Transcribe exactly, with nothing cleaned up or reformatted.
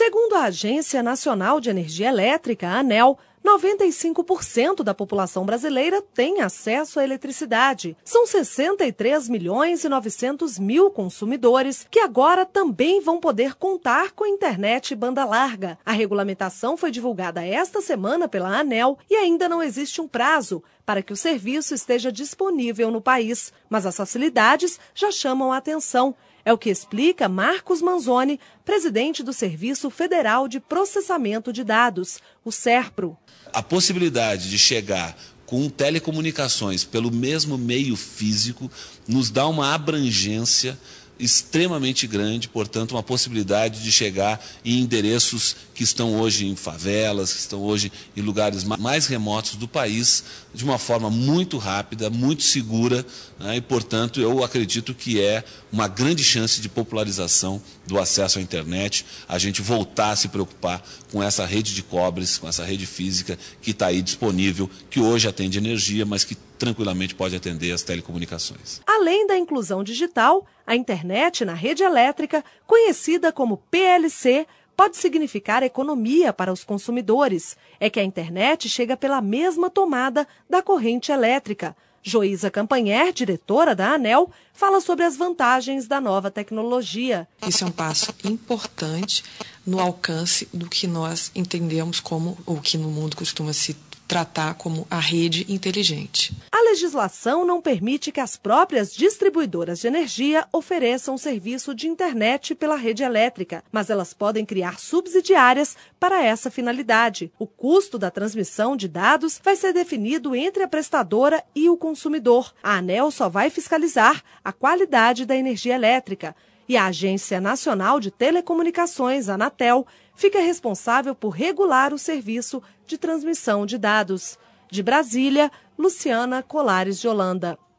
Segundo a Agência Nacional de Energia Elétrica, a ANEEL, noventa e cinco por cento da população brasileira tem acesso à eletricidade. São sessenta e três milhões e novecentos mil consumidores que agora também vão poder contar com a internet banda larga. A regulamentação foi divulgada esta semana pela ANEEL e ainda não existe um prazo para que o serviço esteja disponível no país. Mas as facilidades já chamam a atenção. É o que explica Marcos Manzoni, presidente do Serviço Federal de Processamento de Dados, o SERPRO. A possibilidade de chegar com telecomunicações pelo mesmo meio físico nos dá uma abrangência extremamente grande, portanto, uma possibilidade de chegar em endereços que estão hoje em favelas, que estão hoje em lugares mais remotos do país, de uma forma muito rápida, muito segura, né? E, portanto, eu acredito que é uma grande chance de popularização do acesso à internet, a gente voltar a se preocupar com essa rede de cobres, com essa rede física que está aí disponível, que hoje atende energia, mas que tranquilamente pode atender as telecomunicações. Além da inclusão digital, a internet na rede elétrica, conhecida como P L C, pode significar economia para os consumidores. É que a internet chega pela mesma tomada da corrente elétrica. Joísa Campanher, diretora da ANEEL, fala sobre as vantagens da nova tecnologia. Esse é um passo importante no alcance do que nós entendemos como, ou que no mundo costuma se tratar como a rede inteligente. A legislação não permite que as próprias distribuidoras de energia ofereçam serviço de internet pela rede elétrica, mas elas podem criar subsidiárias para essa finalidade. O custo da transmissão de dados vai ser definido entre a prestadora e o consumidor. A ANEEL só vai fiscalizar a qualidade da energia elétrica. E a Agência Nacional de Telecomunicações, a Anatel, fica responsável por regular o serviço de transmissão de dados. De Brasília, Luciana Colares de Holanda.